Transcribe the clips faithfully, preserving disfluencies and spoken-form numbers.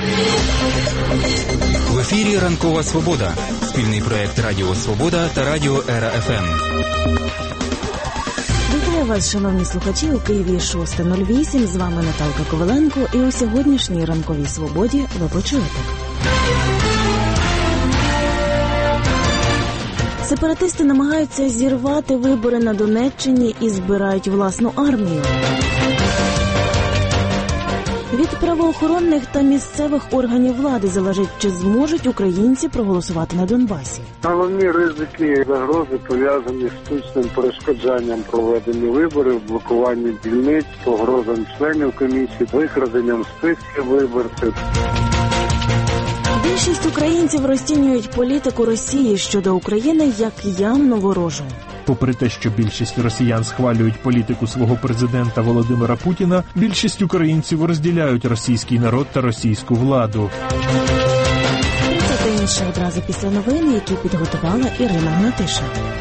В ефірі «Ранкова Свобода». Спільний проєкт Радіо Свобода та Радіо Ера еф ем. Вітаю вас, шановні слухачі, у Києві шоста нуль вісім. З вами Наталка Коваленко. І у сьогоднішній «Ранковій Свободі» ви почуєте. Сепаратисти намагаються зірвати вибори на Донеччині і збирають власну армію. Від правоохоронних та місцевих органів влади залежить, чи зможуть українці проголосувати на Донбасі. Головні ризики і загрози пов'язані з штучним перешкоджанням проведення виборів, блокуванням дільниць, погрозам членів комісії, викраденням списків виборців. Більшість українців розцінюють політику Росії щодо України як явно ворожу. Попри те, що більшість росіян схвалюють політику свого президента Володимира Путіна, більшість українців розділяють російський народ та російську владу. Це та інше одразу після новин, які підготувала Ірина Гнатиша.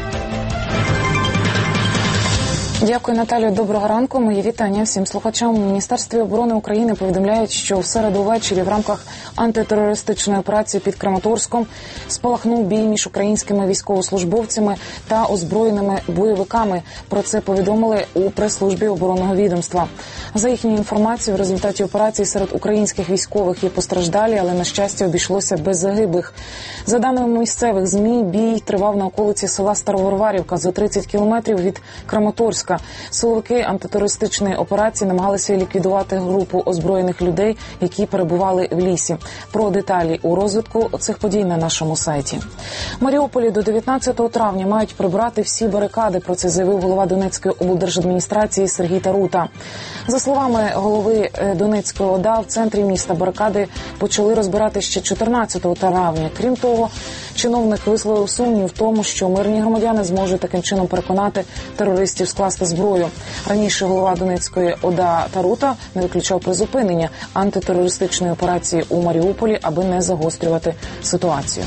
Дякую, Наталію. Доброго ранку. Мої вітання всім слухачам. У Міністерстві оборони України повідомляють, що в середу ввечері в рамках антитерористичної операції під Краматорськом спалахнув бій між українськими військовослужбовцями та озброєними бойовиками. Про це повідомили у прес-службі оборонного відомства. За їхньою інформацією, в результаті операції серед українських військових є постраждалі, але, на щастя, обійшлося без загиблих. За даними місцевих ЗМІ, бій тривав на околиці села Староварварівка за тридцять кілометрів від Краматорська. Силовики антитерористичної операції намагалися ліквідувати групу озброєних людей, які перебували в лісі. Про деталі у розвитку цих подій на нашому сайті. В Маріуполі до дев'ятнадцятого травня мають прибрати всі барикади. Про це заявив голова Донецької облдержадміністрації Сергій Тарута. За словами голови Донецької ОДА, в центрі міста барикади почали розбирати ще чотирнадцятого травня. Крім того, чиновник висловив сумнів в тому, що мирні громадяни зможуть таким чином переконати терористів скласти зброю. Раніше голова Донецької ОДА Тарута не виключав призупинення антитерористичної операції у Маріуполі, аби не загострювати ситуацію.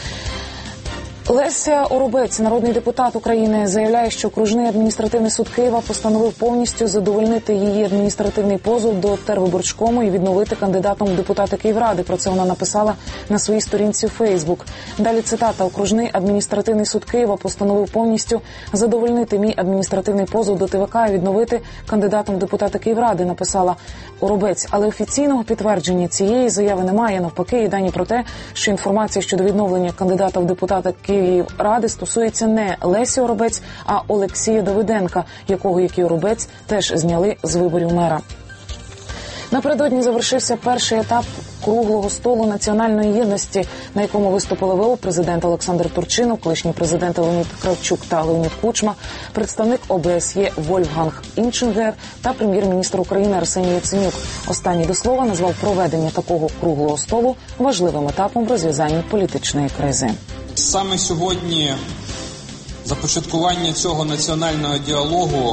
Леся Оробець, народний депутат України, заявляє, що окружний адміністративний суд Києва постановив повністю задовольнити її адміністративний позов до Тервиборчкому і відновити кандидатом в депутати Київради. Про це вона написала на своїй сторінці у Фейсбук. Далі цитата. «Окружний адміністративний суд Києва постановив повністю задовольнити мій адміністративний позов до ТВК і відновити кандидатом в депутати Київради», написала Оробець. Але офіційного підтвердження цієї заяви немає. Навпаки, є дані про те, що інформація щодо відновлення кандидата в депутати Київради стосується не Лесі Оробець, а Олексія Давиденка, якого, як і Оробець, теж зняли з виборів мера. Напередодні завершився перший етап круглого столу національної єдності, на якому виступили ВО президент Олександр Турчинов, колишній президент Леонід Кравчук та Леонід Кучма, представник О Б С Є Вольфганг Іншингер та прем'єр-міністр України Арсеній Яценюк. Останній до слова назвав проведення такого круглого столу важливим етапом в розв'язанні політичної кризи. Саме сьогодні започаткування цього національного діалогу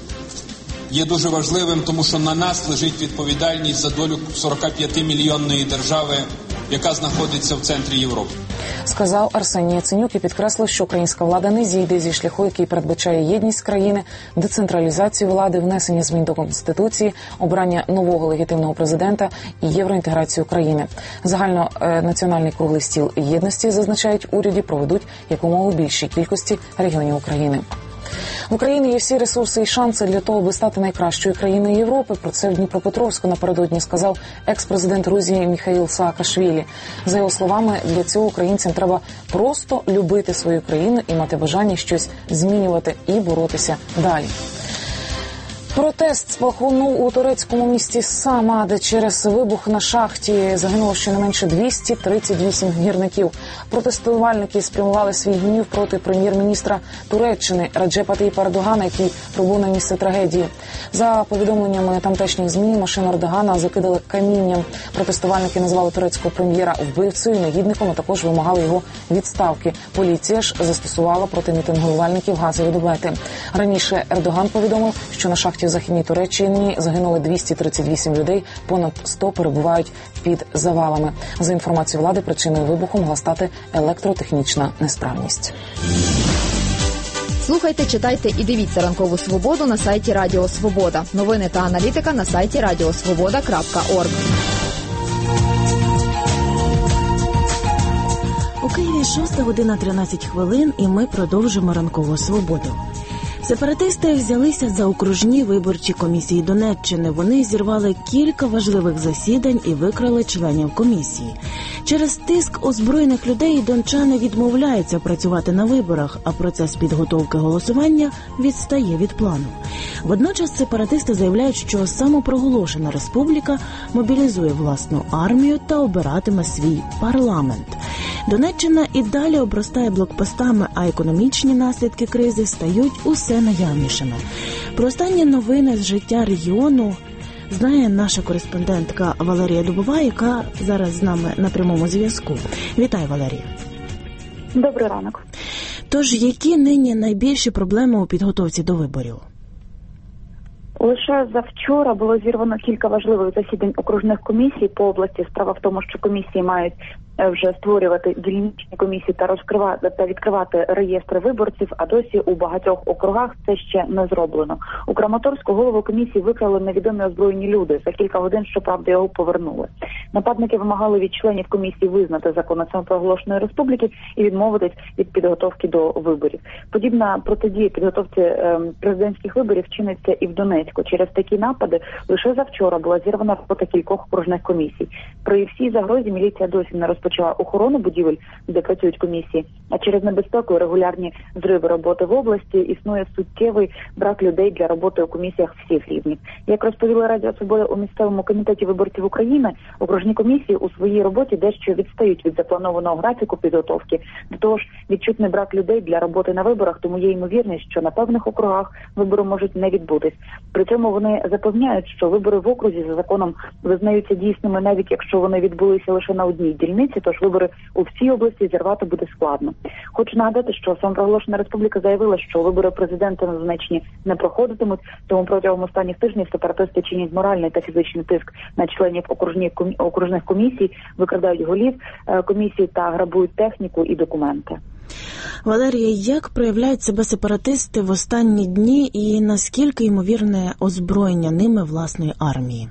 є дуже важливим, тому що на нас лежить відповідальність за долю сорокап'ятимільйонної держави, яка знаходиться в центрі Європи. Сказав Арсеній Яценюк і підкреслив, що українська влада не зійде зі шляху, який передбачає єдність країни, децентралізацію влади, внесення змін до Конституції, обрання нового легітимного президента і євроінтеграцію країни. Загальнонаціональний круглий стіл єдності, зазначають в уряді, проведуть якомога більшій кількості регіонів України. В Україні є всі ресурси і шанси для того, аби стати найкращою країною Європи. Про це в Дніпропетровську напередодні сказав екс-президент Грузії Міхаїл Саакашвілі. За його словами, для цього українцям треба просто любити свою країну і мати бажання щось змінювати і боротися далі. Протест спалахнув у турецькому місті Сама, де через вибух на шахті загинуло щонайменше двісті тридцять вісім гірників. Протестувальники спрямували свій гнів проти прем'єр-міністра Туреччини Раджепа Таїпа Ердогана, який прибув на місце трагедії. За повідомленнями тамтешніх ЗМІ, машину Ердогана закидали камінням. Протестувальники назвали турецького прем'єра вбивцею, негідником, а також вимагали його відставки. Поліція ж застосувала проти мітингувальників газові домети. Раніше Ердоган повідомив, що на шахті в Західній Туреччині загинули двісті тридцять вісім людей, понад сто перебувають під завалами. За інформацією влади, причиною вибуху могла стати електротехнічна несправність. Слухайте, читайте і дивіться «Ранкову Свободу» на сайті Радіо Свобода. Новини та аналітика на сайті радіо свобода крапка орг. У Києві шоста година тринадцять хвилин, і ми продовжимо ранкову свободу. Сепаратисти взялися за окружні виборчі комісії Донеччини. Вони зірвали кілька важливих засідань і викрали членів комісії. Через тиск озброєних людей дончани відмовляються працювати на виборах, а процес підготовки голосування відстає від плану. Водночас сепаратисти заявляють, що самопроголошена республіка мобілізує власну армію та обиратиме свій парламент. Донеччина і далі обростає блокпостами, а економічні наслідки кризи стають усе наявнішими. Про останні новини з життя регіону знає наша кореспондентка Валерія Дубова, яка зараз з нами на прямому зв'язку. Вітаю, Валерія. Добрий ранок. Тож, які нині найбільші проблеми у підготовці до виборів? Лише завчора було зірвано кілька важливих засідань окружних комісій по області. Справа в тому, що комісії мають вже створювати дільничні комісії та розкривати та відкривати реєстри виборців, а досі у багатьох округах це ще не зроблено. У Краматорську голову комісії викрали невідомі озброєні люди. За кілька годин, щоправда, його повернули. Нападники вимагали від членів комісії визнати закон самопроголошеної республіки і відмовитись від підготовки до виборів. Подібна протидія підготовці е, президентських виборів чиниться і в Донецьку. Через такі напади лише завчора була зірвана робота кількох окружних комісій. При всій загрозі міліція досі не розпочала почала охорону будівель, де працюють комісії, а через небезпеку і регулярні зриви роботи в області існує суттєвий брак людей для роботи у комісіях всіх рівнів. Як розповіли Радіо Свобода у місцевому комітеті виборців України, окружні комісії у своїй роботі дещо відстають від запланованого графіку підготовки. До того ж, відчутний брак людей для роботи на виборах, тому є ймовірність, що на певних округах вибори можуть не відбутись. При цьому вони запевняють, що вибори в окрузі за законом визнаються дійсними, навіть якщо вони відбулися лише на одній дільниці, тож вибори у всій області зірвати буде складно. Хочу нагадати, що самопроголошена республіка заявила, що вибори президента на Донеччині не проходитимуть, тому протягом останніх тижнів сепаратисти чинять моральний та фізичний тиск на членів окружних комісій, викрадають голів комісій та грабують техніку і документи. Валерія, як проявляють себе сепаратисти в останні дні і наскільки ймовірне озброєння ними власної армії?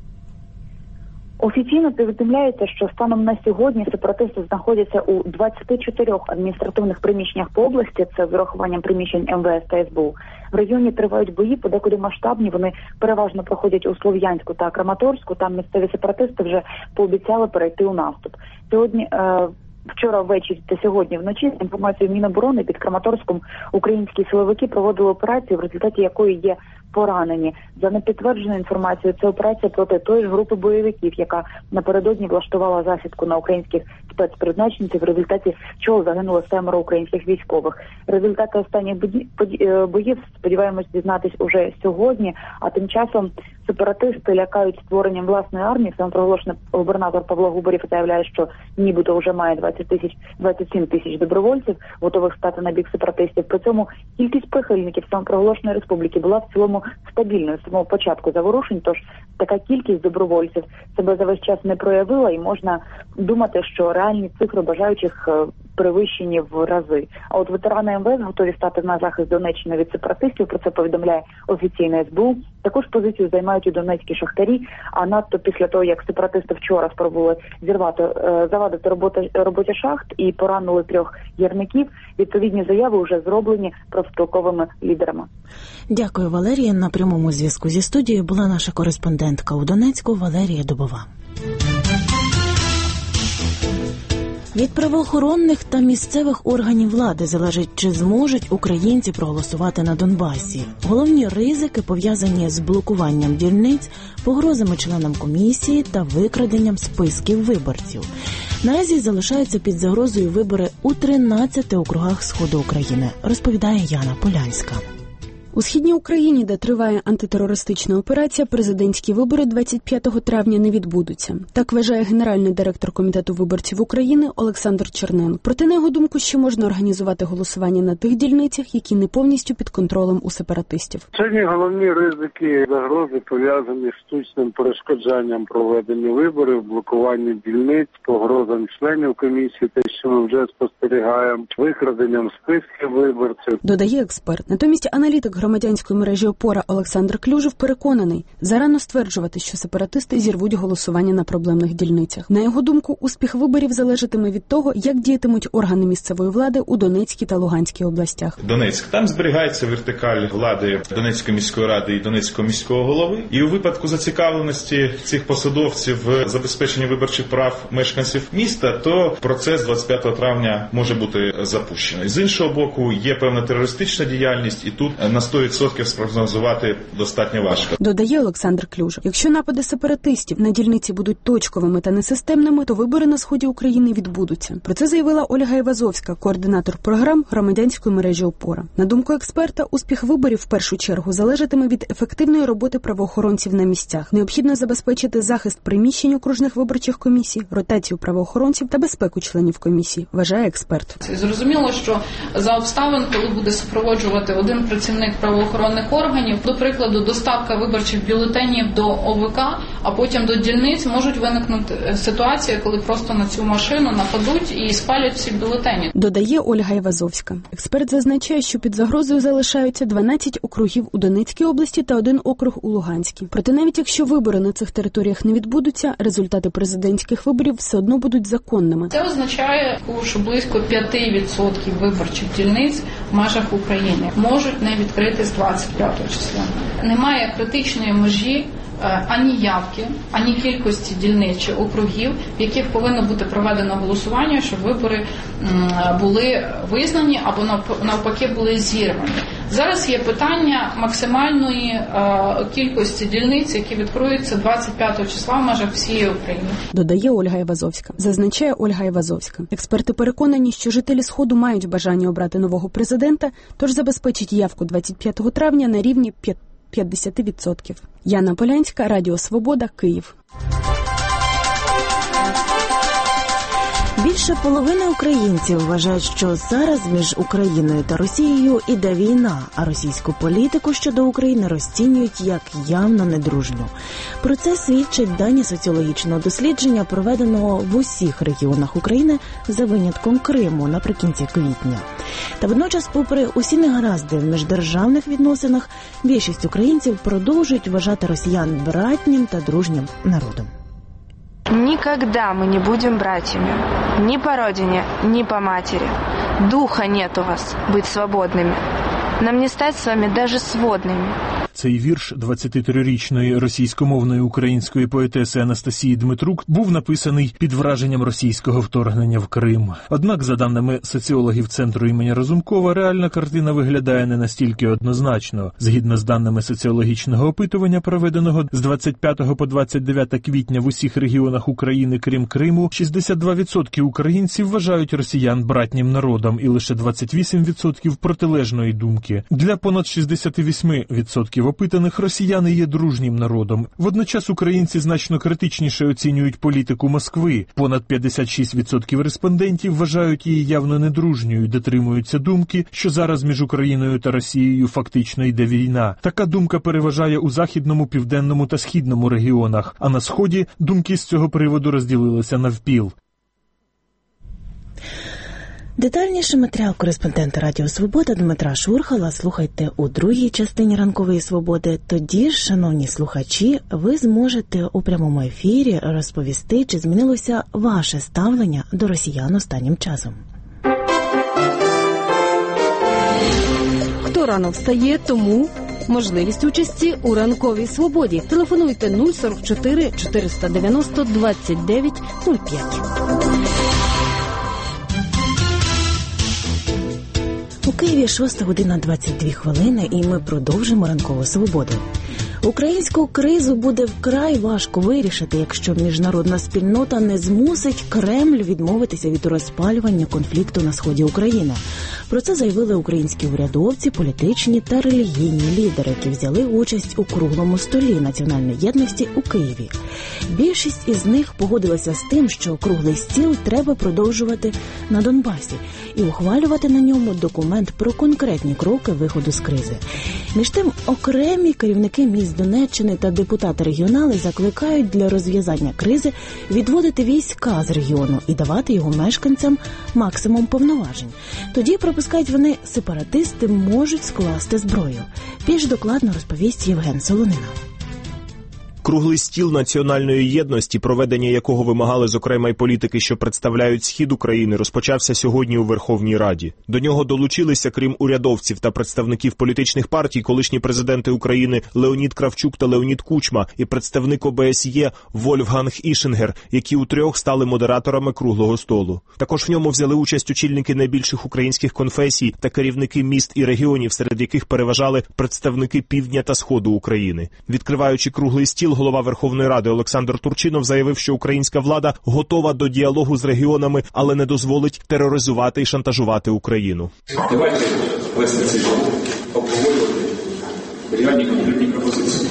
Офіційно повідомляється, що станом на сьогодні сепаратисти знаходяться у двадцяти чотирьох адміністративних приміщеннях по області, це з урахуванням приміщень ем ве ес та ес бе у. В регіоні тривають бої, подекуди масштабні, вони переважно проходять у Слов'янську та Краматорську, там місцеві сепаратисти вже пообіцяли перейти у наступ. Сьогодні, е- вчора ввечері та сьогодні вночі, з інформацією Міноборони, під Краматорськом українські силовики проводили операцію, в результаті якої є поранені. За непідтвердженою інформацією, це операція проти тої ж групи бойовиків, яка напередодні влаштувала засідку на українських спецпризначенців, в результаті чого загинуло семеро українських військових. Результати останніх боїв, сподіваємось, дізнатись уже сьогодні, а тим часом сепаратисти лякають створенням власної армії. Самопроголошений губернатор Павло Губарєв заявляє, що нібито вже має двадцять тисяч, двадцять сім тисяч добровольців, готових стати на бік сепаратистів. При цьому кількість прихильників самопроголошеної республіки була в цілому стабільною з самого початку заворушень, тож така кількість добровольців себе за весь час не проявила, і можна думати, що реальні цифри бажаючих перевищені в рази. А от ветерани ем ве ес готові стати на захист Донеччини від сепаратистів, про це повідомляє офіційне ес бе у. Також позицію займають і донецькі шахтарі, а надто після того, як сепаратисти вчора спробували зірвати, завадити роботи, роботі шахт і поранили трьох гірників, відповідні заяви вже зроблені профспілковими лідерами. Дякую, Валерія. На прямому зв'язку зі студією була наша кореспондентка у Донецьку Валерія Дубова. Від правоохоронних та місцевих органів влади залежить, чи зможуть українці проголосувати на Донбасі. Головні ризики пов'язані з блокуванням дільниць, погрозами членам комісії та викраденням списків виборців. Наразі залишаються під загрозою вибори у тринадцяти округах Сходу України, розповідає Яна Полянська. У Східній Україні, де триває антитерористична операція, президентські вибори двадцять п'ятого травня не відбудуться. Так вважає генеральний директор Комітету виборців України Олександр Чернен. Проте, на його думку, ще можна організувати голосування на тих дільницях, які не повністю під контролем у сепаратистів. Сьогодні головні ризики і загрози пов'язані з штучним перешкоджанням проведення виборів, блокуванням дільниць, погрозам членів комісії, те, що ми вже спостерігаємо, викраденням списків виборців. Додає експерт. Натомість аналітик громадянської мережі «Опора» Олександр Клюжев переконаний, зарано стверджувати, що сепаратисти зірвуть голосування на проблемних дільницях. На його думку, успіх виборів залежатиме від того, як діятимуть органи місцевої влади у Донецькій та Луганській областях. Донецьк. Там зберігається вертикаль влади Донецької міської ради і Донецького міського голови. І у випадку зацікавленості цих посадовців в забезпеченні виборчих прав мешканців міста, то процес двадцять п'ятого травня може бути запущений. З іншого боку, є певна терористична діяльність, і тут на сто відсотків спрогнозувати достатньо важко. Додає Олександр Клюжев. Якщо напади сепаратистів на дільниці будуть точковими та несистемними, то вибори на сході України відбудуться. Про це заявила Ольга Івазовська, координатор програм громадянської мережі «Опора». На думку експерта, успіх виборів в першу чергу залежатиме від ефективної роботи правоохоронців на місцях. Необхідно забезпечити захист приміщень окружних виборчих комісій, ротацію правоохоронців та безпеку членів комісії, вважає експерт. Зрозуміло, що за обставин, коли буде супроводжувати один працівник правоохоронних органів, до прикладу, доставка виборчих бюлетенів до О В К, а потім до дільниць, можуть виникнути ситуація, коли просто на цю машину нападуть і спалять всі бюлетені. Додає Ольга Івазовська. Експерт зазначає, що під загрозою залишаються дванадцять округів у Донецькій області та один округ у Луганській. Проте навіть якщо вибори на цих територіях не відбудуться, результати президентських виборів все одно будуть законними. Це означає, що близько п'ять відсотків виборчих дільниць в межах України можуть не відкрити з двадцять п'ятого числа. Немає критичної межі ані явки, ані кількості дільниць чи округів, в яких повинно бути проведено голосування, щоб вибори були визнані або навпаки були зірвані. Зараз є питання максимальної е, кількості дільниць, які відкриються двадцять п'ятого числа в межах всієї України. Додає Ольга Івазовська. Зазначає Ольга Івазовська. Експерти переконані, що жителі Сходу мають бажання обрати нового президента, тож забезпечить явку двадцять п'ятого травня на рівні п'ятдесят відсотків. Яна Полянська, Радіо Свобода, Київ. Більше половини українців вважають, що зараз між Україною та Росією іде війна, а російську політику щодо України розцінюють як явно недружню. Про це свідчать дані соціологічного дослідження, проведеного в усіх регіонах України за винятком Криму наприкінці квітня. Та водночас, попри усі негаразди в міждержавних відносинах, більшість українців продовжують вважати росіян братнім та дружнім народом. Никогда мы не будем братьями. Ни по родине, ни по матери. Духа нет у вас быть свободными. Нам не стать с вами даже сводными. Цей вірш двадцятитрирічної російськомовної української поетеси Анастасії Дмитрук був написаний під враженням російського вторгнення в Крим. Однак, за даними соціологів Центру імені Разумкова, реальна картина виглядає не настільки однозначно. Згідно з даними соціологічного опитування, проведеного з двадцять п'ятого по двадцять дев'яте квітня в усіх регіонах України, крім Криму, шістдесят два відсотки українців вважають росіян братнім народом і лише двадцять вісім відсотків протилежної думки. Для понад шістдесят вісім відсотків опитаних росіяни є дружнім народом. Водночас українці значно критичніше оцінюють політику Москви. Понад п'ятдесят шість відсотків респондентів вважають її явно недружньою, дотримуються думки, що зараз між Україною та Росією фактично йде війна. Така думка переважає у Західному, Південному та Східному регіонах, а на Сході думки з цього приводу розділилися навпіл. Детальніший матеріал кореспондента Радіо Свобода Дмитра Шурхала слухайте у другій частині «Ранкової свободи». Тоді ж, шановні слухачі, ви зможете у прямому ефірі розповісти, чи змінилося ваше ставлення до росіян останнім часом. Хто рано встає, тому можливість участі у «Ранковій свободі». Телефонуйте нуль сорок чотири чотириста дев'яносто двадцять дев'ять нуль п'ять. У Києві шоста година двадцять дві хвилини, і ми продовжимо «Ранкову свободу». Українську кризу буде вкрай важко вирішити, якщо міжнародна спільнота не змусить Кремль відмовитися від розпалювання конфлікту на сході України. Про це заявили українські урядовці, політичні та релігійні лідери, які взяли участь у круглому столі національної єдності у Києві. Більшість із них погодилася з тим, що круглий стіл треба продовжувати на Донбасі і ухвалювати на ньому документ про конкретні кроки виходу з кризи. Між тим, окремі керівники міст Донеччини та депутати-регіонали закликають для розв'язання кризи відводити війська з регіону і давати його мешканцям максимум повноважень. Тоді, пропускають вони, сепаратисти можуть скласти зброю. Більш докладно розповість Євген Солонина. Круглий стіл національної єдності, проведення якого вимагали зокрема й політики, що представляють схід України, розпочався сьогодні у Верховній Раді. До нього долучилися, крім урядовців та представників політичних партій, колишні президенти України Леонід Кравчук та Леонід Кучма і представник О Б С Є Вольфганг Ішингер, які утрьох стали модераторами круглого столу. Також в ньому взяли участь очільники найбільших українських конфесій та керівники міст і регіонів, серед яких переважали представники півдня та сходу України. Відкриваючи круглий стіл, голова Верховної Ради Олександр Турчинов заявив, що українська влада готова до діалогу з регіонами, але не дозволить тероризувати і шантажувати Україну. Давайте вести цей діалог, обговорювати реальні конкретні пропозиції.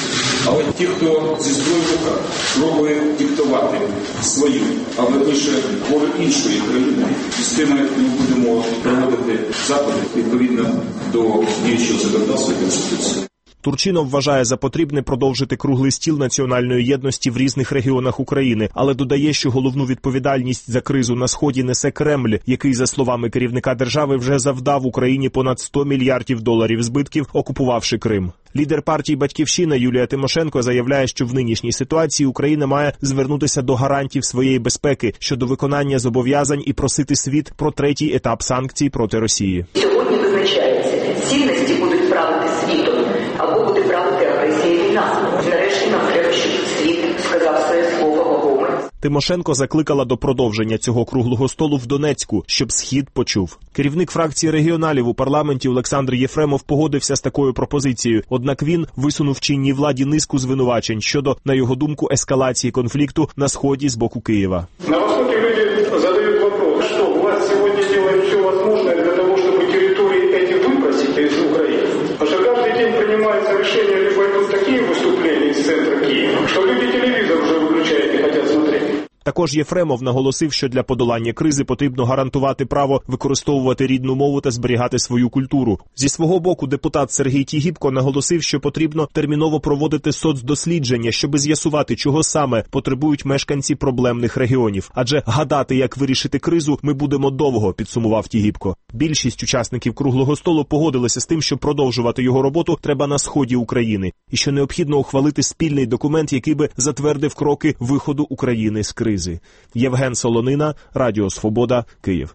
Але ті, хто зі зброєю в руках пробує диктувати свою, а верніше волю іншої країни, з тими ми будемо проводити заходи відповідно до діючого законодавства і Конституції. Турчинов вважає за потрібне продовжити круглий стіл національної єдності в різних регіонах України, але додає, що головну відповідальність за кризу на Сході несе Кремль, який, за словами керівника держави, вже завдав Україні понад сто мільярдів доларів збитків, окупувавши Крим. Лідер партії «Батьківщина» Юлія Тимошенко заявляє, що в нинішній ситуації Україна має звернутися до гарантів своєї безпеки щодо виконання зобов'язань і просити світ про третій етап санкцій проти Росії. Сьогодні визначається, цінності будуть правити світом, або буде правити агресія і війна. Нарешті нам треба, щоб світ сказав своє слово вагоме. Тимошенко закликала до продовження цього круглого столу в Донецьку, щоб Схід почув. Керівник фракції регіоналів у парламенті Олександр Єфремов погодився з такою пропозицією, однак він висунув чинній владі низку звинувачень щодо, на його думку, ескалації конфлікту на Сході з боку Києва. На Востокі люди задають вопрос, що власть сьогодні робить все можливе для того, щоб території ці вибросити із України. Потому что каждый день принимается решение, либо идут такие выступления из центра Киева, что люди телевизор уже выключают и хотят смотреть. Також Єфремов наголосив, що для подолання кризи потрібно гарантувати право використовувати рідну мову та зберігати свою культуру. Зі свого боку депутат Сергій Тігіпко наголосив, що потрібно терміново проводити соцдослідження, щоби з'ясувати, чого саме потребують мешканці проблемних регіонів. Адже гадати, як вирішити кризу, ми будемо довго, підсумував Тігіпко. Більшість учасників круглого столу погодилися з тим, що продовжувати його роботу треба на сході України, і що необхідно ухвалити спільний документ, який би затвердив кроки виходу України з кризи. Євген Солонина, Радіо Свобода, Київ.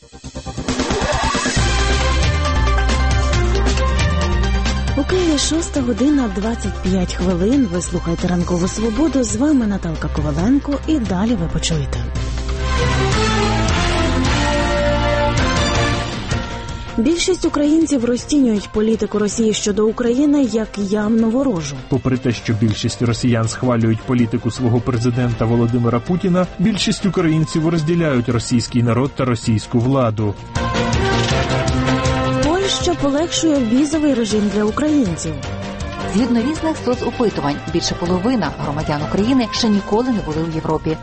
У Києві шоста година двадцять п'ять хвилин. Ви слухаєте «Ранкову свободу». З вами Наталка Коваленко, і далі ви почуєте. Більшість українців розцінюють політику Росії щодо України як явно ворожу. Попри те, що більшість росіян схвалюють політику свого президента Володимира Путіна, більшість українців розділяють російський народ та російську владу. Польща полегшує візовий режим для українців. Згідно різних соцопитувань, більше половина громадян України ще ніколи не були у Європі.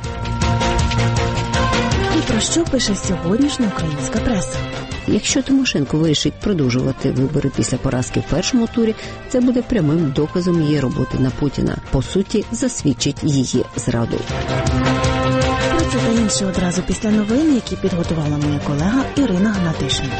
І про що пише сьогоднішня українська преса? Якщо Тимошенко вирішить продовжувати вибори після поразки в першому турі, це буде прямим доказом її роботи на Путіна. По суті, засвідчить її зраду. Про це та інше одразу після новин, які підготувала моя колега Ірина Гнатишина.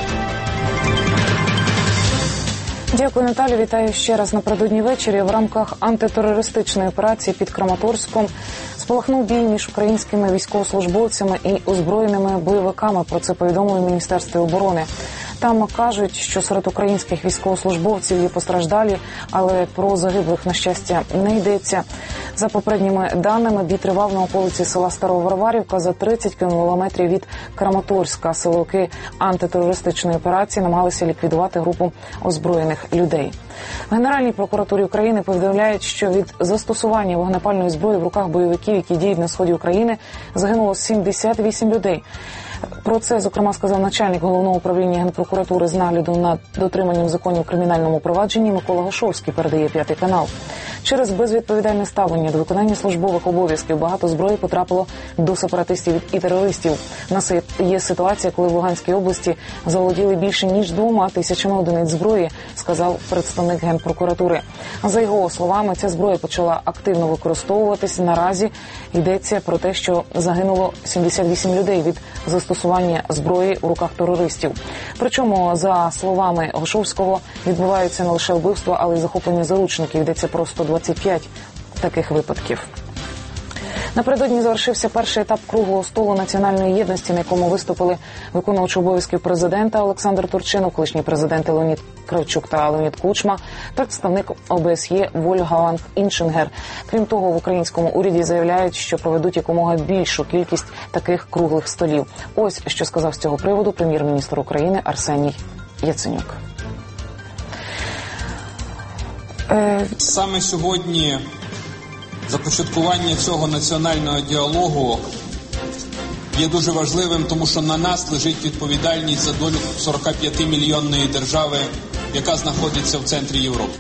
Дякую, Наталю. Вітаю ще раз напередодні ввечері. В рамках антитерористичної операції під Краматорськом спалахнув бій між українськими військовослужбовцями і озброєними бойовиками. Про це повідомили в Міністерстві оборони. Там кажуть, що серед українських військовослужбовців є постраждалі, але про загиблих, на щастя, не йдеться. За попередніми даними, бій тривав на околиці села Староварварівка за тридцять кілометрів від Краматорська. Силовики антитерористичної операції намагалися ліквідувати групу озброєних людей. В Генеральній прокуратурі України повідомляють, що від застосування вогнепальної зброї в руках бойовиків, які діють на сході України, загинуло сімдесят вісім людей. Про це, зокрема, сказав начальник Головного управління Генпрокуратури з нагляду над дотриманням законів у кримінальному провадженні Микола Гошовський, передає П'ятий канал. Через безвідповідальне ставлення до виконання службових обов'язків багато зброї потрапило до сепаратистів і терористів. У нас є ситуація, коли в Луганській області заволоділи більше ніж двома тисячами одиниць зброї, сказав представник Генпрокуратури. За його словами, ця зброя почала активно використовуватись. Наразі йдеться про те, що загинуло сімдесят вісім людей від застосування зброї у руках терористів. Причому, за словами Гошовського, відбуваються не лише вбивства, але й захоплення заручників. Йдеться про сто двадцять п'ять таких випадків. Напередодні завершився перший етап круглого столу національної єдності, на якому виступили виконувач обов'язків президента Олександр Турчинов, колишній президент Леонід Кравчук та Леонід Кучма, представник О Б С Є Вольфганг Іншингер. Крім того, в українському уряді заявляють, що проведуть якомога більшу кількість таких круглих столів. Ось що сказав з цього приводу прем'єр-міністр України Арсеній Яценюк. Саме сьогодні започаткування цього національного діалогу є дуже важливим, тому що на нас лежить відповідальність за долю сорокап'ятимільйонної держави, яка знаходиться в центрі Європи.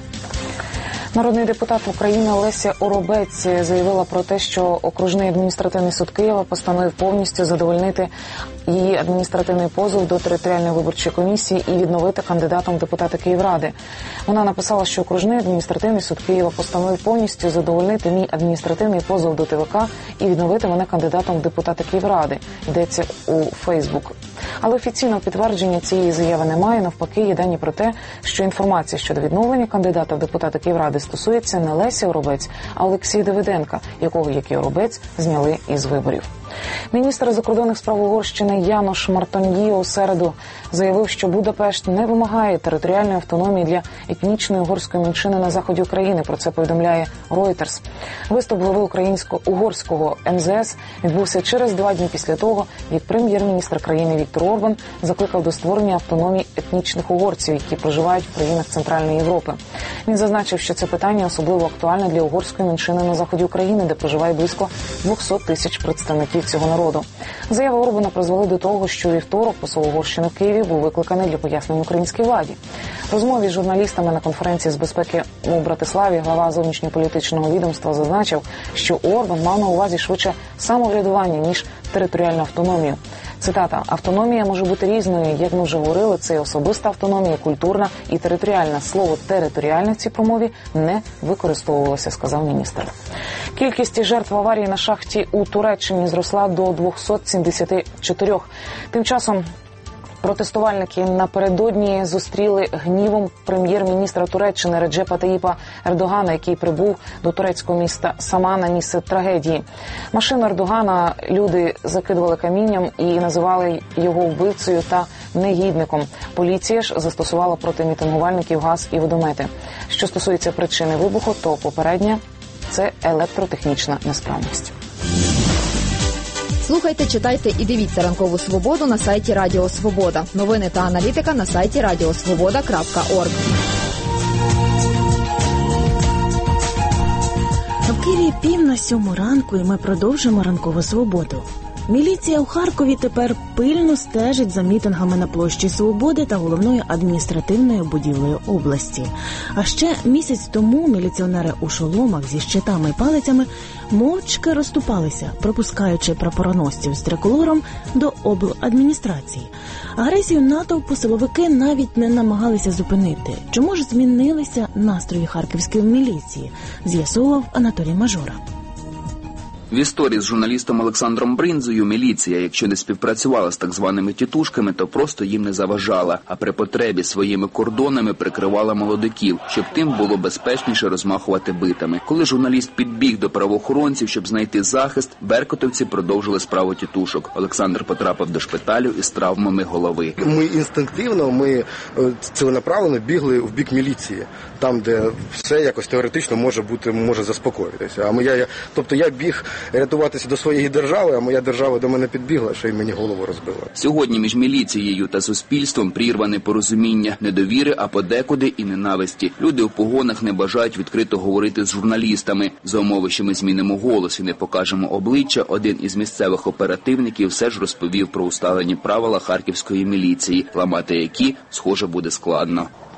Народний депутат України Леся Оробець заявила про те, що окружний адміністративний суд Києва постановив повністю задовольнити її адміністративний позов до територіальної виборчої комісії і відновити кандидатом в депутати Київради. Вона написала, що окружний адміністративний суд Києва постановив повністю задовольнити мій адміністративний позов до Т В К і відновити мене кандидатом в депутати Київради. Йдеться у Фейсбук. Але офіційного підтвердження цієї заяви немає. Навпаки, є дані про те, що інформація щодо відновлення кандидата в депутати Київради стосується не Лесі Оробець, а Олексія Давиденка, якого, як і Оробець, зняли із виборів. Міністр закордонних справ Угорщини Янош Мартондіо у середу заявив, що Будапешт не вимагає територіальної автономії для етнічної угорської меншини на заході України. Про це повідомляє Reuters. Виступ глави українсько-угорського Ем Зе Ес відбувся через два дні після того, як прем'єр-міністр країни Віктор Орбан закликав до створення автономії етнічних угорців, які проживають в країнах Центральної Європи. Він зазначив, що це питання особливо актуальне для угорської меншини на заході України, де проживає близько двісті тисяч представників цього народу. Заява Орбана призвели до того, що у вівторок посол Угорщини в Києві був викликаний для пояснень українській владі. В розмові з журналістами на конференції з безпеки у Братиславі глава зовнішньополітичного відомства зазначив, що Орбан мав на увазі швидше самоврядування, ніж територіальну автономію. Цитата: «Автономія може бути різною, як ми вже говорили, це і особиста автономія, культурна і територіальна. Слово «територіальне» в цій промові не використовувалося», сказав міністр. Кількість жертв аварії на шахті у Туреччині зросла до двохсот сімдесяти чотирьох. Тим часом протестувальники напередодні зустріли гнівом прем'єр-міністра Туреччини Реджепа Таїпа Ердогана, який прибув до турецького міста Сама на місце трагедії. Машину Ердогана люди закидували камінням і називали його вбивцею та негідником. Поліція ж застосувала проти мітингувальників газ і водомети. Що стосується причини вибуху, то попередня – це електротехнічна несправність. Слухайте, читайте і дивіться «Ранкову свободу» на сайті Радіо Свобода. Новини та аналітика на сайті радіосвобода крапка орг. В Києві пів на сьому ранку, і ми продовжимо «Ранкову свободу». Міліція у Харкові тепер пильно стежить за мітингами на площі Свободи та головною адміністративною будівлею області. А ще місяць тому міліціонери у шоломах зі щитами і палицями мовчки розступалися, пропускаючи прапороносців з триколором до обладміністрації. Агресію натовпу силовики навіть не намагалися зупинити. Чому ж змінилися настрої харківської міліції, з'ясував Анатолій Мажора. В історії з журналістом Олександром Бринзою міліція, якщо не співпрацювала з так званими тітушками, то просто їм не заважала, а при потребі своїми кордонами прикривала молодиків, щоб тим було безпечніше розмахувати битами. Коли журналіст підбіг до правоохоронців, щоб знайти захист, беркутовці продовжили справу тітушок. Олександр потрапив до шпиталю із травмами голови. Ми інстинктивно, ми ціленаправленно бігли в бік міліції, там, де все якось теоретично може бути, може заспокоїтися. А моя, тобто я біг рятуватися до своєї держави, а моя держава до мене підбігла, що й мені голову розбила. Сьогодні між міліцією та суспільством прірване порозуміння, недовіри, а подекуди і ненависті. Люди у погонах не бажають відкрито говорити з журналістами. За умови, що ми змінимо голос і не покажемо обличчя, один із місцевих оперативників все ж розповів про усталені правила харківської міліції, ламати які, схоже, буде складно.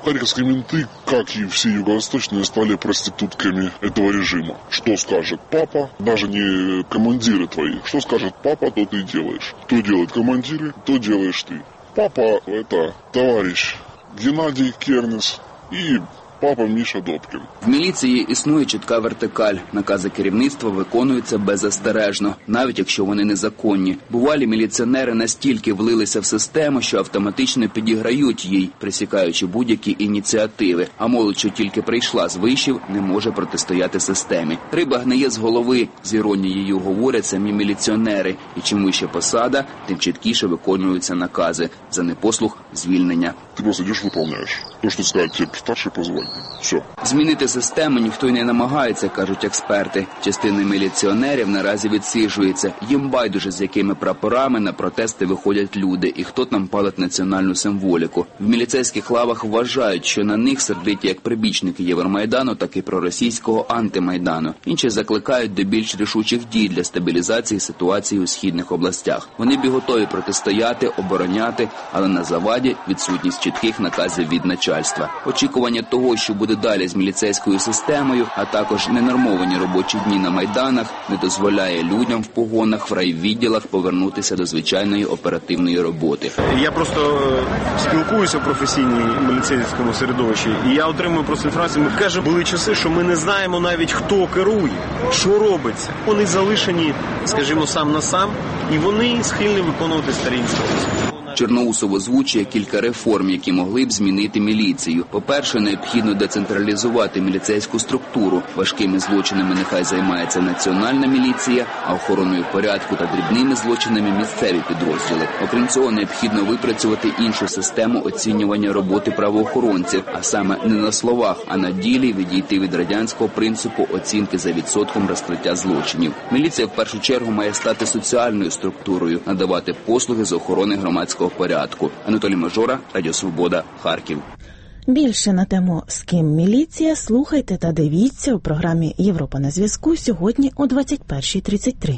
Харьковские менты, как и все юго-восточные, стали проститутками этого режима. Что скажет папа, даже не командиры твои, что скажет папа, то ты делаешь. Что делают командиры, то делаешь ты. Папа – это товарищ Геннадий Кернес и папа Міша Добкін. В міліції існує чітка вертикаль. Накази керівництва виконуються беззастережно, навіть якщо вони незаконні. Бувалі міліціонери настільки влилися в систему, що автоматично підіграють їй, присікаючи будь-які ініціативи. А молодь, що тільки прийшла з вишів, не може протистояти системі. Риба гниє з голови, з іронією говорять самі міліціонери. І чим вища посада, тим чіткіше виконуються накази. За непослух – звільнення. Ти просто йдеш, виконуєш. То, що скажуть тебе старший по званню. Все. Змінити систему ніхто й не намагається, кажуть експерти. Частина міліціонерів наразі відсиджується. Їм байдуже, з якими прапорами на протести виходять люди і хто там палить національну символіку. В міліцейських лавах вважають, що на них сердиті як прибічники Євромайдану, так і проросійського антимайдану. Інші закликають до більш рішучих дій для стабілізації ситуації у східних областях. Вони б готові протистояти, обороняти, але на заваді відсутність чітких наказів від начальства. Очікування того, що буде далі з міліцейською системою, а також ненормовані робочі дні на майданах, не дозволяє людям в погонах в райвідділах повернутися до звичайної оперативної роботи. Я просто спілкуюся в професійній міліцейському середовищі, і я отримую просто інформацію. Ми кажемо, були часи, що ми не знаємо навіть, хто керує, що робиться. Вони залишені, скажімо, сам на сам, і вони схильні виконувати старі інструкції. Чорноусов озвучує кілька реформ, які могли б змінити міліцію. По-перше, необхідно децентралізувати міліцейську структуру. Важкими злочинами нехай займається національна міліція, а охороною порядку та дрібними злочинами – місцеві підрозділи. Окрім цього, необхідно випрацювати іншу систему оцінювання роботи правоохоронців, а саме не на словах, а на ділі відійти від радянського принципу оцінки за відсотком розкриття злочинів. Міліція в першу чергу має стати соціальною структурою, надавати послуги з охорони громадського порядку. Анатолій Мажора, Радіо Свобода, Харків. Більше на тему «З ким міліція» слухайте та дивіться у програмі «Європа на зв'язку» сьогодні о двадцять першій тридцять три.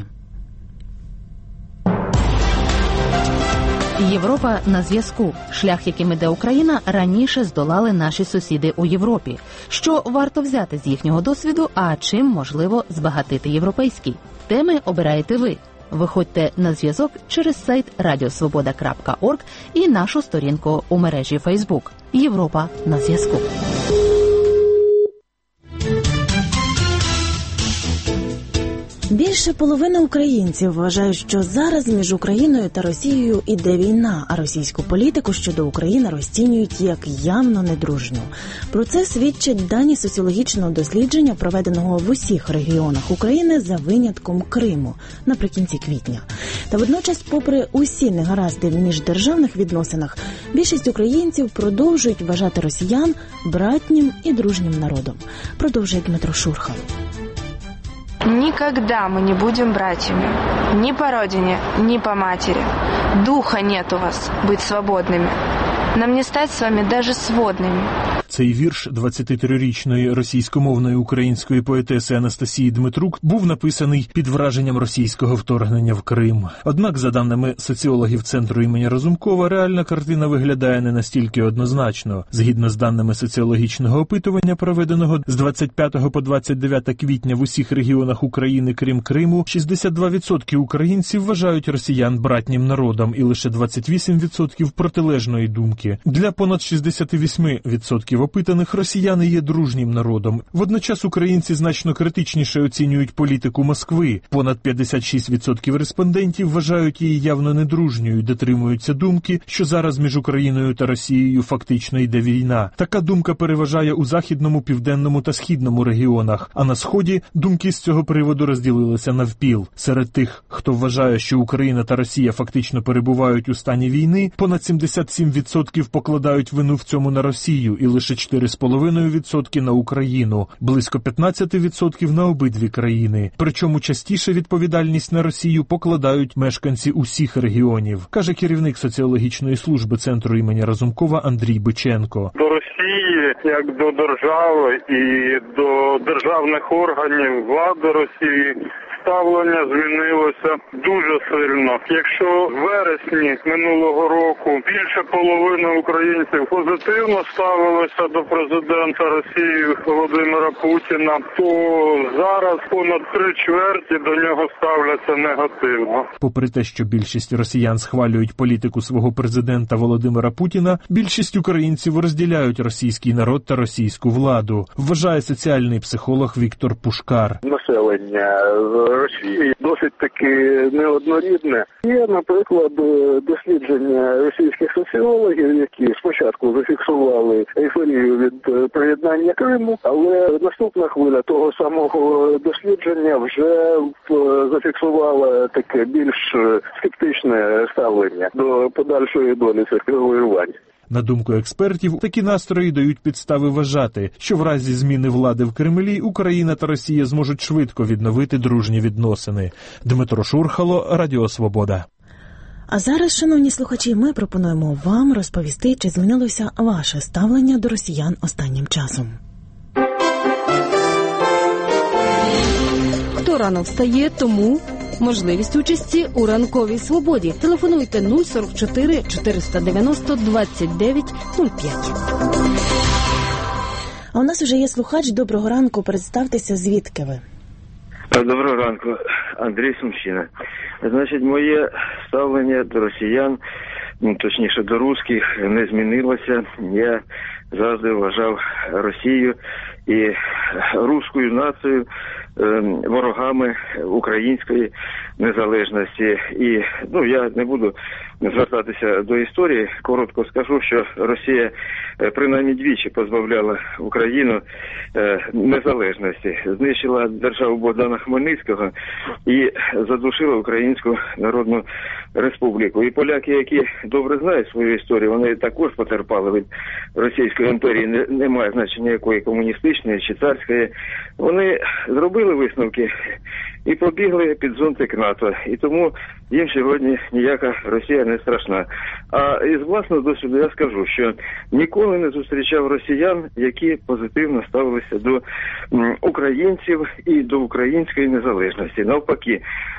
Європа на зв'язку. Шлях, яким іде Україна, раніше здолали наші сусіди у Європі. Що варто взяти з їхнього досвіду, а чим можливо збагатити європейський? Теми обираєте ви. Виходьте на зв'язок через сайт радіосвобода крапка орг і нашу сторінку у мережі Фейсбук. Європа на зв'язку. Більше половини українців вважають, що зараз між Україною та Росією іде війна, а російську політику щодо України розцінюють як явно недружню. Про це свідчать дані соціологічного дослідження, проведеного в усіх регіонах України за винятком Криму наприкінці квітня. Та водночас, попри усі негаразди в міждержавних відносинах, більшість українців продовжують вважати росіян братнім і дружнім народом. Продовжує Дмитро Шурхал. Никогда мы не будем братьями. Ни по родине, ни по матери. Духа нет у вас быть свободными. Нам не стать с вами даже сводными. Цей вірш двадцятитрирічної російськомовної української поетеси Анастасії Дмитрук був написаний під враженням російського вторгнення в Крим. Однак, за даними соціологів Центру імені Разумкова, реальна картина виглядає не настільки однозначно. Згідно з даними соціологічного опитування, проведеного з двадцять п'ятого по двадцять дев'яте квітня в усіх регіонах України, крім Криму, шістдесят два відсотки українців вважають росіян братнім народом і лише двадцять вісім відсотків протилежної думки. Для понад шістдесят вісім відсотків опитаних росіяни є дружнім народом. Водночас українці значно критичніше оцінюють політику Москви. Понад п'ятдесят шість відсотків респондентів вважають її явно недружньою, дотримуються думки, що зараз між Україною та Росією фактично йде війна. Така думка переважає у західному, південному та східному регіонах, а на сході думки з цього приводу розділилися навпіл. Серед тих, хто вважає, що Україна та Росія фактично перебувають у стані війни, понад сімдесят сім відсотків покладають вину в цьому на Росію і лише чотири цілих п'ять десятих відсотка на Україну, близько п'ятнадцять відсотків на обидві країни. Причому частіше відповідальність на Росію покладають мешканці усіх регіонів, каже керівник соціологічної служби Центру імені Разумкова Андрій Биченко. До Росії, як до держави і до державних органів влади Росії ставлення змінилося дуже сильно. Якщо в вересні минулого року більше половини українців позитивно ставилося до президента Росії Володимира Путіна, то зараз понад три чверті до нього ставляться негативно. Попри те, що більшість росіян схвалюють політику свого президента Володимира Путіна, більшість українців розділяють російський народ та російську владу, вважає соціальний психолог Віктор Пушкар. Населення Росії досить таки неоднорідне. Є, наприклад, дослідження російських соціологів, які спочатку зафіксували ейфорію від приєднання Криму, але наступна хвиля того самого дослідження вже зафіксувала таке більш скептичне ставлення до подальшої долі цих регулювань. На думку експертів, такі настрої дають підстави вважати, що в разі зміни влади в Кремлі Україна та Росія зможуть швидко відновити дружні відносини. Дмитро Шурхало, Радіо Свобода. А зараз, шановні слухачі, ми пропонуємо вам розповісти, чи змінилося ваше ставлення до росіян останнім часом. Хто рано встає, тому можливість участі у ранковій свободі. Телефонуйте нуль сорок чотири чотириста дев'яносто двадцять дев'ять нуль п'ять. А у нас вже є слухач. Доброго ранку. Представтеся, звідки ви? Доброго ранку. Андрій, Сумщина. Значить, моє ставлення до росіян, точніше до русських, не змінилося. Я завжди вважав Росію і руською націю ворогами української незалежності. І, ну, я не буду звертатися до історії, коротко скажу, що Росія принаймні двічі позбавляла Україну незалежності, знищила державу Богдана Хмельницького і задушила Українську Народну Республіку. І поляки, які добре знають свою історію, вони також потерпали від Російської імперії, немає значення якої, комуністичної чи царської. Вони зробили висновки і побігли під зонтик НАТО. І тому їм сьогодні ніяка Росія не страшна. А із власного досвіду я скажу, що ніколи не зустрічав росіян, які позитивно ставилися до українців і до української незалежності. Навпаки,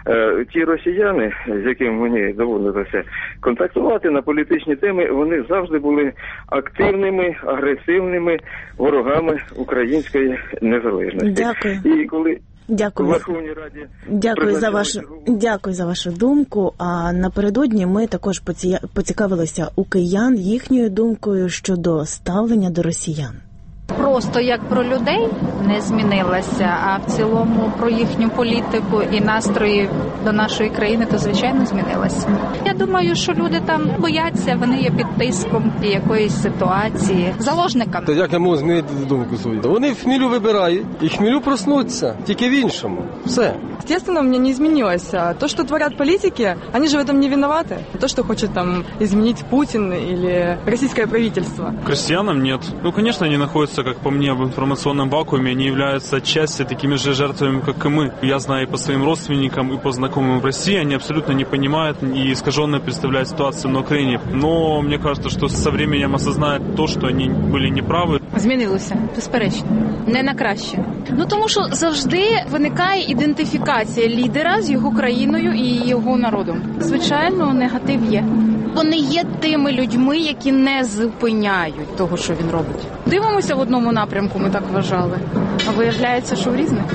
ті росіяни, з якими мені доводилося контактувати на політичні теми, вони завжди були активними, агресивними ворогами української незалежності. Дякую. І коли Дякую. у Верховній Раді Дякую за вашу дякую за вашу думку. А напередодні ми також поцікавилися у киян їхньою думкою щодо ставлення до росіян. Просто як про людей не змінилася, а в цілому про їхню політику і настрої до нашої країни, то звичайно змінилася. Я думаю, що люди там бояться, вони є під тиском якоїсь ситуації, заложниками. То як я можу змінити думку свою? Вони в хмілю вибирають і в хмілю проснуться, тільки в іншому. Все. Естественно, у меня не изменилось. То, что творят политики, они же в этом не виноваты. То, что хочет там изменить Путин или российское правительство. Крестьянам нет. Ну, конечно, они находятся, как по мне, в информационном вакууме. Они являются отчасти такими же жертвами, как и мы. Я знаю и по своим родственникам, и по знакомым в России. Они абсолютно не понимают и искаженно представляют ситуацию на Украине. Но мне кажется, что со временем осознают то, что они были неправы. Змінилося, безперечно. Не на краще. Ну, тому що завжди виникає ідентифікація лідера з його країною і його народом. Звичайно, негатив є. Вони є тими людьми, які не зупиняють того, що він робить. Дивимося в одному напрямку, ми так вважали. А виявляється, що в різних.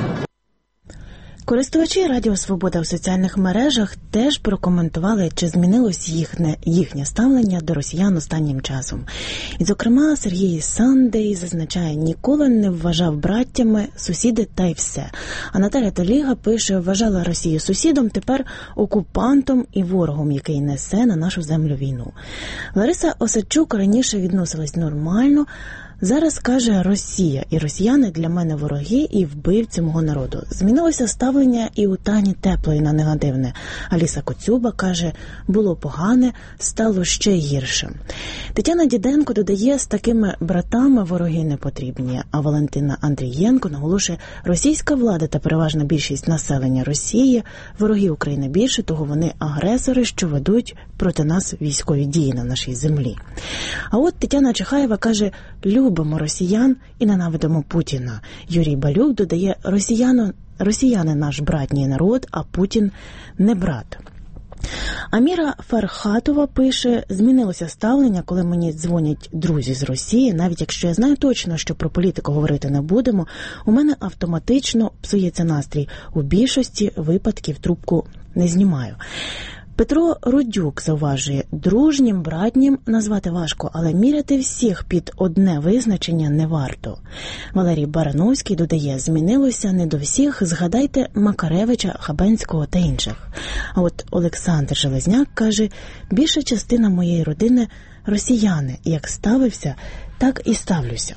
Користувачі Радіо Свобода в соціальних мережах теж прокоментували, чи змінилось їхнє, їхнє ставлення до росіян останнім часом. І, зокрема, Сергій Сандей зазначає, ніколи не вважав браттями, сусіди та й все. А Наталя Таліга пише, вважала Росію сусідом, тепер окупантом і ворогом, який несе на нашу землю війну. Лариса Осадчук раніше відносилась нормально, зараз каже Росія, і росіяни для мене вороги і вбивці мого народу. Змінилося ставлення і у Тані Теплої на негативне. Аліса Коцюба каже, було погане, стало ще гіршим. Тетяна Діденко додає, з такими братами вороги не потрібні. А Валентина Андрієнко наголошує, російська влада та переважна більшість населення Росії, вороги України більше, того вони агресори, що ведуть проти нас військові дії на нашій землі. А от Тетяна Чехаєва каже, любимо росіян і ненавидимо Путіна. Юрій Балюк додає, росіяни росіяни наш братній народ, а Путін не брат. Аміра Фархатова пише: змінилося ставлення, коли мені дзвонять друзі з Росії, навіть якщо я знаю точно, що про політику говорити не будемо, у мене автоматично псується настрій. У більшості випадків трубку не знімаю. Петро Рудюк зауважує: дружнім, братнім назвати важко, але міряти всіх під одне визначення не варто. Валерій Барановський додає: змінилося не до всіх, згадайте Макаревича, Хабенського та інших. А от Олександр Железняк каже: більша частина моєї родини – росіяни, як ставився, так і ставлюся.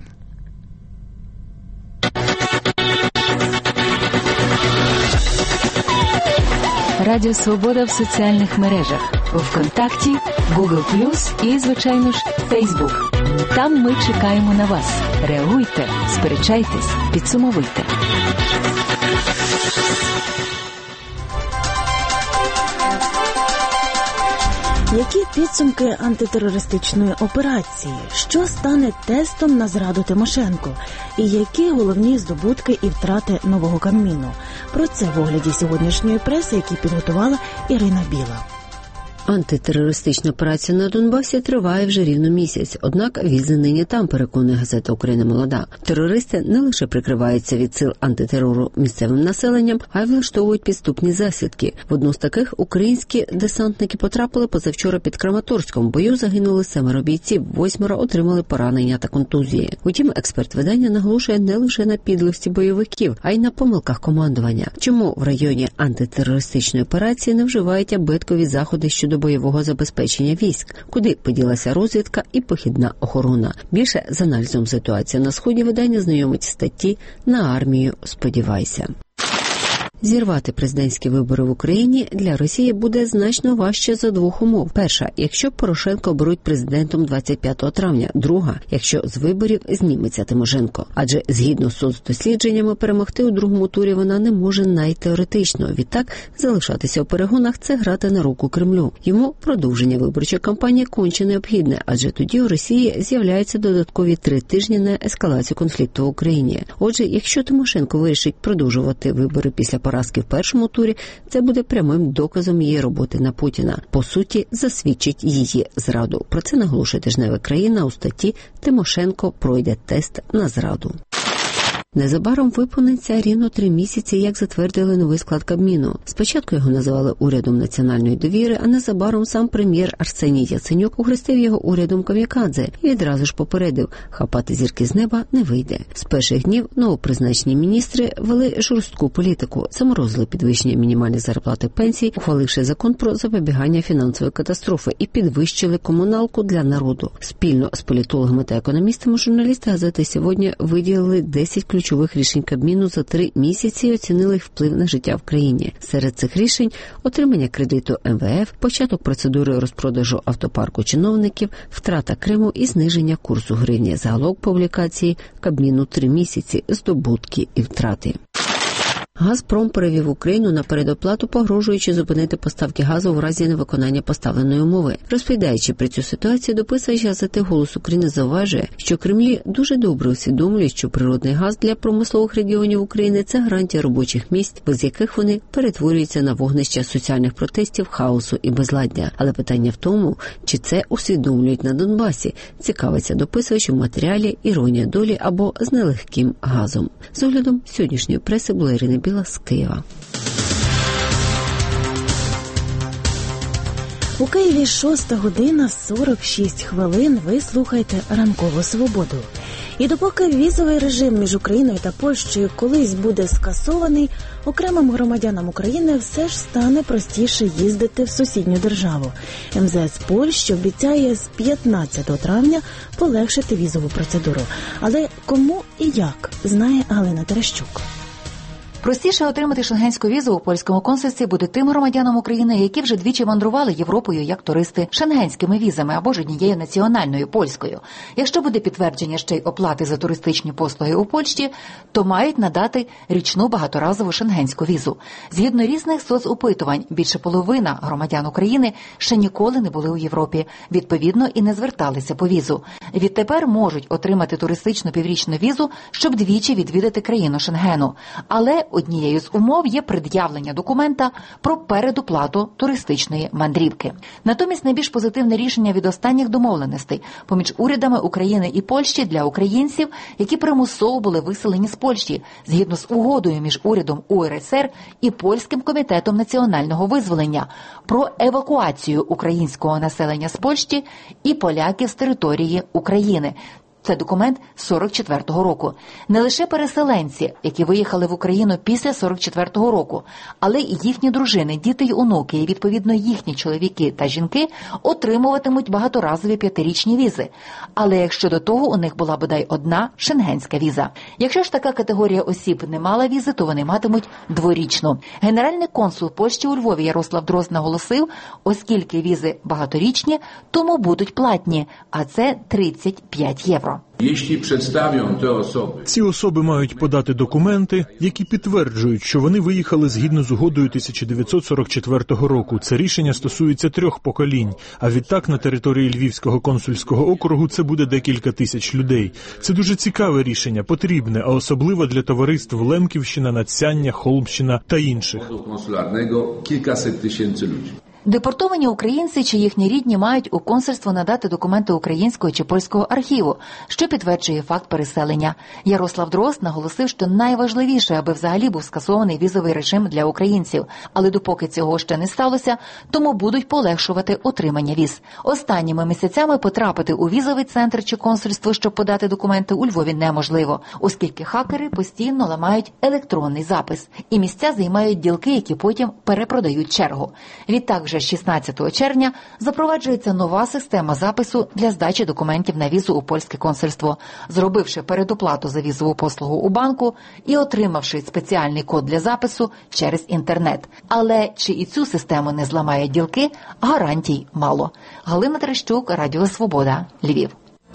Радіо Свобода в соціальних мережах. У ВКонтакті, Google плюс і, звичайно ж, Facebook. Там ми чекаємо на вас. Реагуйте, сперечайтесь, підсумовуйте. Які підсумки антитерористичної операції? Що стане тестом на зраду Тимошенко? І які головні здобутки і втрати нового Кабміну? Про це в огляді сьогоднішньої преси, який підготувала Ірина Біла. Антитерористична операція на Донбасі триває вже рівно місяць, однак візи нині там, переконує газета «Україна молода». Терористи не лише прикриваються від сил антитерору місцевим населенням, а й влаштовують підступні засідки. В одну з таких українські десантники потрапили позавчора під Краматорськом. В бою загинули семеро бійців, восьмеро отримали поранення та контузії. Утім, експерт видання наголошує не лише на підлості бойовиків, а й на помилках командування. Чому в районі антитерористичної операції не вживають абеткові заходи щодо до бойового забезпечення військ, куди поділася розвідка і похідна охорона. Більше з аналізом ситуації на Сході видання знайомить статті «На армію сподівайся». Зірвати президентські вибори в Україні для Росії буде значно важче за двох умов. Перша – якщо Порошенко оберуть президентом двадцять п'ятого травня. Друга – якщо з виборів зніметься Тимошенко. Адже, згідно з соцдослідженнями, перемогти у другому турі вона не може навіть теоретично. Відтак, залишатися у перегонах – це грати на руку Кремлю. Йому продовження виборчої кампанії конче необхідне, адже тоді у Росії з'являються додаткові три тижні на ескалацію конфлікту в Україні. Отже, якщо Тимошенко вирішить продовжувати вибори після поразки в першому турі, це буде прямим доказом її роботи на Путіна. По суті, засвідчить її зраду. Про це наголошує тижнева країна у статті «Тимошенко пройде тест на зраду». Незабаром виповниться рівно три місяці, як затвердили новий склад Кабміну. Спочатку його називали урядом національної довіри, а незабаром сам прем'єр Арсеній Яценюк ухрестив його урядом камікадзе і відразу ж попередив – хапати зірки з неба не вийде. З перших днів новопризначені міністри вели жорстку політику, заморозили підвищення мінімальних зарплат і пенсій, ухваливши закон про запобігання фінансової катастрофи і підвищили комуналку для народу. Спільно з політологами та економістами журналісти газети «Сьогодні» виділили десять ключових ключових рішень Кабміну за три місяці і оцінили їх вплив на життя в країні. Серед цих рішень – отримання кредиту ем ве еф, початок процедури розпродажу автопарку чиновників, втрата Криму і зниження курсу гривні. Загалом публікації Кабміну три місяці, здобутки і втрати. «Газпром» перевів Україну на передоплату, погрожуючи зупинити поставки газу в разі невиконання поставленої умови. Розповідаючи про цю ситуацію, дописувач газети «Голос України» зауважує, що Кремлі дуже добре усвідомлюють, що природний газ для промислових регіонів України – це гарантія робочих місць, без яких вони перетворюються на вогнища соціальних протестів, хаосу і безладдя. Але питання в тому, чи це усвідомлюють на Донбасі, цікавиться дописувач у матеріалі «Іронія долі» або «З нелегким газом». З оглядом сьогоднішньої преси була Ірина Біла з Києва. У Києві шоста година сорок шість хвилин. Ви слухаєте «Ранкову свободу». І допоки візовий режим між Україною та Польщею колись буде скасований, окремим громадянам України все ж стане простіше їздити в сусідню державу. ем зет ес Польщі обіцяє з п'ятнадцятого травня полегшити візову процедуру. Але кому і як, знає Галина Терещук. Простіше отримати шенгенську візу у польському консульстві буде тим громадянам України, які вже двічі мандрували Європою як туристи шенгенськими візами або ж однією національною польською. Якщо буде підтвердження ще й оплати за туристичні послуги у Польщі, то мають надати річну багаторазову шенгенську візу. Згідно різних соцопитувань, більше половина громадян України ще ніколи не були у Європі, відповідно і не зверталися по візу. Відтепер можуть отримати туристичну піврічну візу, щоб двічі відвідати країну Шенгену. Але однією з умов є пред'явлення документа про передоплату туристичної мандрівки. Натомість найбільш позитивне рішення від останніх домовленостей поміж урядами України і Польщі для українців, які примусово були виселені з Польщі, згідно з угодою між урядом У Ер Ес Ер і Польським комітетом національного визволення про евакуацію українського населення з Польщі і поляків з території України. Це документ сорок четвертого року. Не лише переселенці, які виїхали в Україну після сорок четвертого року, але і їхні дружини, діти й онуки, і відповідно їхні чоловіки та жінки отримуватимуть багаторазові п'ятирічні візи. Але якщо до того у них була бодай одна шенгенська віза. Якщо ж така категорія осіб не мала візи, то вони матимуть дворічну. Генеральний консул Польщі у Львові Ярослав Дрозд наголосив, оскільки візи багаторічні, тому будуть платні, а це тридцять п'ять євро. Ці особи мають подати документи, які підтверджують, що вони виїхали згідно з угодою тисяча дев'ятсот сорок четвертого року. Це рішення стосується трьох поколінь, а відтак на території Львівського консульського округу це буде декілька тисяч людей. Це дуже цікаве рішення, потрібне, а особливо для товариств Лемківщина, Надсяння, Холмщина та інших. Депортовані українці чи їхні рідні мають у консульство надати документи українського чи польського архіву, що підтверджує факт переселення. Ярослав Дрозд наголосив, що найважливіше, аби взагалі був скасований візовий режим для українців. Але допоки цього ще не сталося, тому будуть полегшувати отримання віз. Останніми місяцями потрапити у візовий центр чи консульство, щоб подати документи, у Львові неможливо, оскільки хакери постійно ламають електронний запис. І місця займають ділки, які потім перепродають чергу. Відтак, вже з шістнадцятого червня запроваджується нова система запису для здачі документів на візу у польське консульство. Зробивши передоплату за візову послугу у банку і отримавши спеціальний код для запису через інтернет. Але чи і цю систему не зламають ділки, гарантій мало. Галина Терещук, Радіо Свобода, Львів.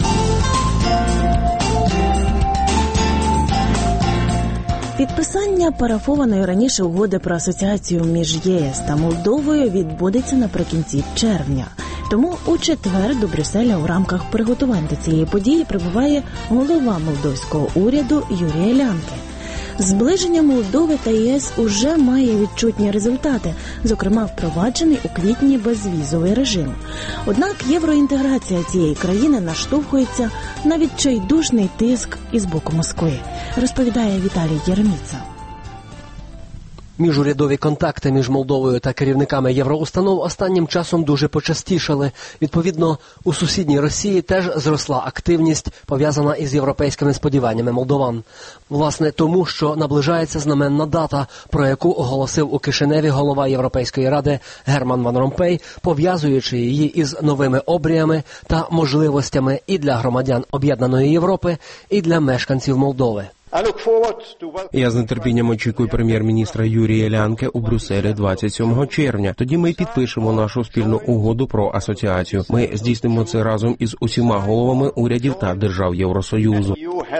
Підписання парафованої раніше угоди про асоціацію між Є Ес та Молдовою відбудеться наприкінці червня. Тому у четвер до Брюсселя у рамках приготувань до цієї події прибуває голова молдовського уряду Юрій Лянке. Зближення Молдови та Є Ес уже має відчутні результати, зокрема впроваджений у квітні безвізовий режим. Однак євроінтеграція цієї країни наштовхується на відчайдушний тиск із боку Москви, розповідає Віталій Єреміца. Міжурядові контакти між Молдовою та керівниками євроустанов останнім часом дуже почастішали. Відповідно, у сусідній Росії теж зросла активність, пов'язана із європейськими сподіваннями молдован. Власне, тому, що наближається знаменна дата, про яку оголосив у Кишиневі голова Європейської ради Герман Ван Ромпей, пов'язуючи її із новими обріями та можливостями і для громадян Об'єднаної Європи, і для мешканців Молдови. Я з нетерпінням очікую прем'єр-міністра Юрія Лянке у Брюсселі двадцять сьомого червня. Тоді ми підпишемо нашу спільну угоду про асоціацію. Ми здійснимо це разом із усіма головами урядів та держав Євросоюзу.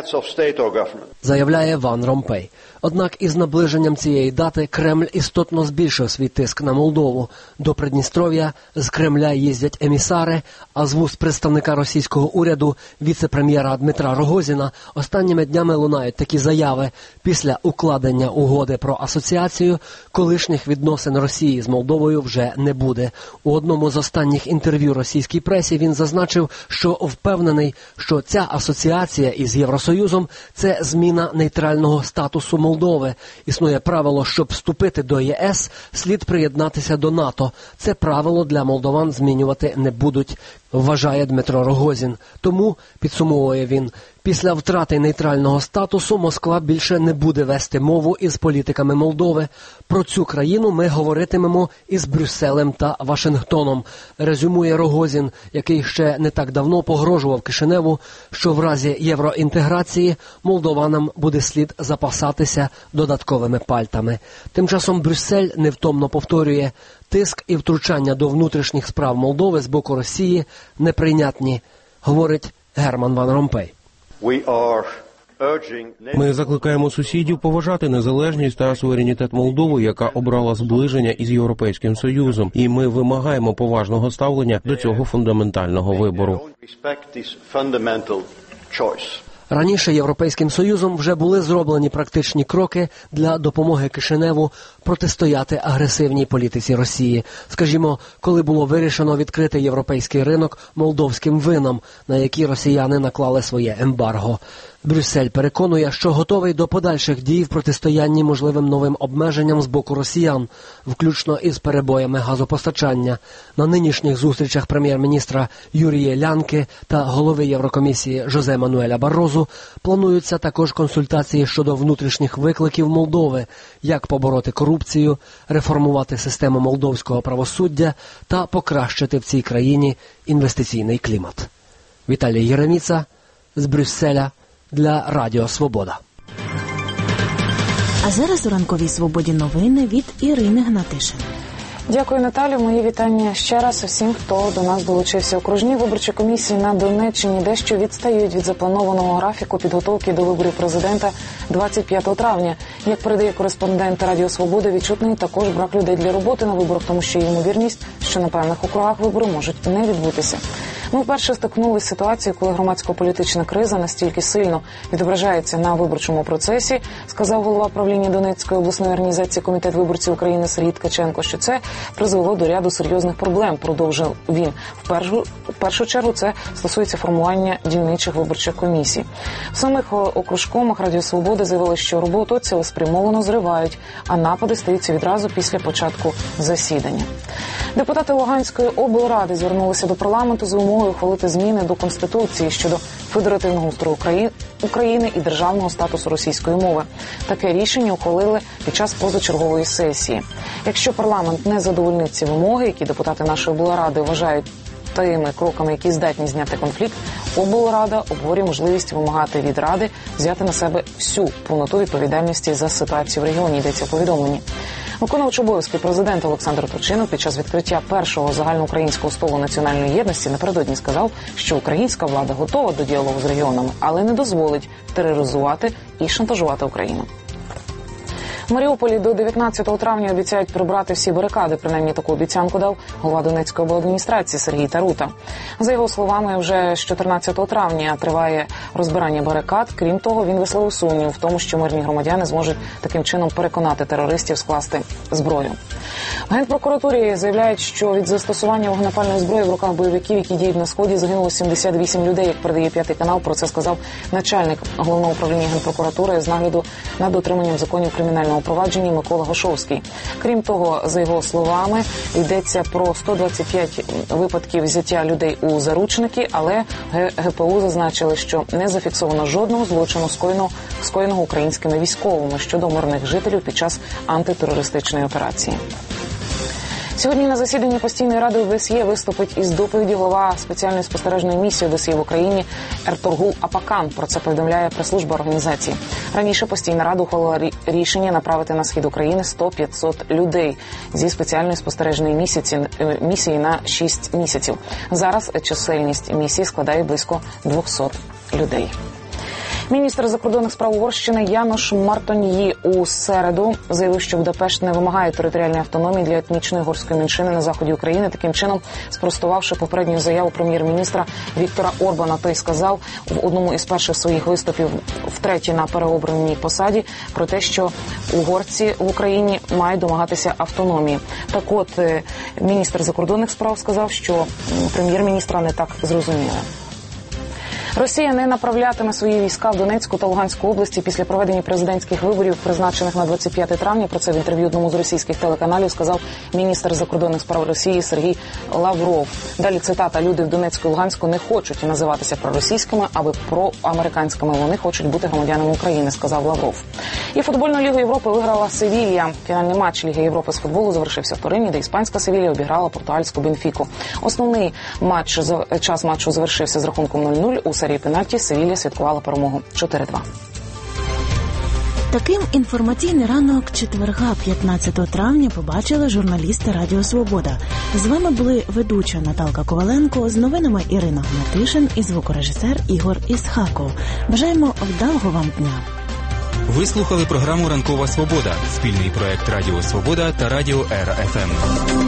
Заявляє Ван Ромпей. Однак із наближенням цієї дати Кремль істотно збільшив свій тиск на Молдову. До Придністров'я з Кремля їздять емісари, а з вуст представника російського уряду, віце-прем'єра Дмитра Рогозіна, останніми днями лунають такі заяви. Після укладення угоди про асоціацію колишніх відносин Росії з Молдовою вже не буде. У одному з останніх інтерв'ю російській пресі він зазначив, що впевнений, що ця асоціація із Євросоюзом – це зміна нейтрального статусу Молдови. Існує правило, щоб вступити до Є Ес, слід приєднатися до НАТО. Це правило для молдован змінювати не будуть, вважає Дмитро Рогозін. Тому, підсумовує він, після втрати нейтрального статусу Москва більше не буде вести мову із політиками Молдови. Про цю країну ми говоритимемо із Брюсселем та Вашингтоном, резюмує Рогозін, який ще не так давно погрожував Кишиневу, що в разі євроінтеграції молдованам буде слід запасатися додатковими пальтами. Тим часом Брюссель невтомно повторює, тиск і втручання до внутрішніх справ Молдови з боку Росії неприйнятні, говорить Герман Ван Ромпей. Ми закликаємо сусідів поважати незалежність та суверенітет Молдови, яка обрала зближення із Європейським Союзом. І ми вимагаємо поважного ставлення до цього фундаментального вибору. Раніше Європейським Союзом вже були зроблені практичні кроки для допомоги Кишиневу протистояти агресивній політиці Росії. Скажімо, коли було вирішено відкрити європейський ринок молдовським винам, на які росіяни наклали своє ембарго. Брюссель переконує, що готовий до подальших дій в протистоянні можливим новим обмеженням з боку росіян, включно із перебоями газопостачання. На нинішніх зустрічах прем'єр-міністра Юрія Лянки та голови Єврокомісії Жозе Мануеля Баррозу плануються також консультації щодо внутрішніх викликів Молдови, як побороти корупцію, реформувати систему молдовського правосуддя та покращити в цій країні інвестиційний клімат. Віталій Єреміца з Брюсселя для Радіо Свобода. А зараз у ранковій свободі новини від Ірини Гнатишин. Дякую, Наталю. Мої вітання ще раз усім, хто до нас долучився. Окружні виборчі комісії на Донеччині дещо відстають від запланованого графіку підготовки до виборів президента двадцять п'ятого травня. Як передає кореспондент Радіо Свобода, відчутний також брак людей для роботи на виборах, тому що є ймовірність, що на певних округах вибори можуть не відбутися. Ми вперше стикнулися з ситуацією, коли громадсько-політична криза настільки сильно відображається на виборчому процесі, сказав голова правління Донецької обласної організації Комітет виборців України Сергій Ткаченко, що це призвело до ряду серйозних проблем, продовжив він. В першу, в першу чергу це стосується формування дільничих виборчих комісій. В самих окружкомах Радіо Свободи заявили, що роботу цілеспрямовано зривають, а напади стаються відразу після початку засідання. Депутати Луганської облради звернулися до парламенту з вимогою ухвалити зміни до Конституції щодо федеративного устрою України і державного статусу російської мови. Таке рішення ухвалили під час позачергової сесії. Якщо парламент не задовольнить ці вимоги, які депутати нашої облради вважають тими кроками, які здатні зняти конфлікт, облрада обговорює можливість вимагати від Ради взяти на себе всю повноту відповідальності за ситуацію в регіоні, йдеться в повідомленні. Виконувач обов'язки президента Олександр Турчинов під час відкриття першого загальноукраїнського столу національної єдності напередодні сказав, що українська влада готова до діалогу з регіонами, але не дозволить тероризувати і шантажувати Україну. В Маріуполі до дев'ятнадцятого травня обіцяють прибрати всі барикади. Принаймні таку обіцянку дав голова Донецької обладміністрації Сергій Тарута. За його словами, вже з чотирнадцятого травня триває розбирання барикад. Крім того, він висловив сумнів в тому, що мирні громадяни зможуть таким чином переконати терористів скласти зброю. В Генпрокуратурі заявляють, що від застосування вогнепальної зброї в руках бойовиків, які діють на Сході, загинуло сімдесят вісім людей, як передає П'ятий канал. Про це сказав начальник Головного управління Генпрокуратури з нагляду над дотриманням законів кримінального провадження Микола Гошовський. Крім того, за його словами, йдеться про сто двадцять п'ять випадків взяття людей у заручники, але ГПУ зазначили, що не зафіксовано жодного злочину, скоєного, скоєного українськими військовими щодо мирних жителів під час антитерористичної операції. Сьогодні на засіданні постійної ради ОБСЄ виступить із доповіді голова спеціальної спостережної місії ОБСЄ в Україні Ертургул Апакан. Про це повідомляє прес-служба організації. Раніше постійна рада ухвалила рішення направити на схід України сто-п'ятсот людей зі спеціальної спостережної місії, місії на шість місяців. Зараз чисельність місії складає близько двохсот людей. Міністр закордонних справ Угорщини Янош Мартоньї у середу заявив, що Будапешт не вимагає територіальної автономії для етнічної угорської меншини на заході України, таким чином спростувавши попередню заяву прем'єр-міністра Віктора Орбана. Той сказав в одному із перших своїх виступів втретє на переобраній посаді про те, що угорці в Україні мають домагатися автономії. Так от, міністр закордонних справ сказав, що прем'єр-міністра не так зрозуміли. Росія не направлятиме свої війська в Донецьку та Луганську області після проведення президентських виборів, призначених на двадцять п'яте травня. Про це в інтерв'ю одному з російських телеканалів сказав міністр закордонних справ Росії Сергій Лавров. Далі цитата: «Люди в Донецьку і Луганську не хочуть називатися проросійськими, аби проамериканськими. Вони хочуть бути громадянами України», сказав Лавров. І футбольну Лігу Європи виграла Севілья. Фінальний матч Ліги Європи з футболу завершився в Турині, де іспанська Севілья обіграла португальську Бенфіку. Основний матч, час матчу завершився з рахунком нуль нуль. У серії пенальті Севілья святкувала перемогу чотири-два. Таким інформаційний ранок четверга, п'ятнадцятого травня, побачили журналісти Радіо Свобода. З вами були ведуча Наталка Коваленко, з новинами Ірина Гнатишин і звукорежисер Ігор Ісхаков. Бажаємо вдалого вам дня. Ви слухали програму «Ранкова Свобода» – спільний проект Радіо Свобода та Радіо Ера Еф Ем.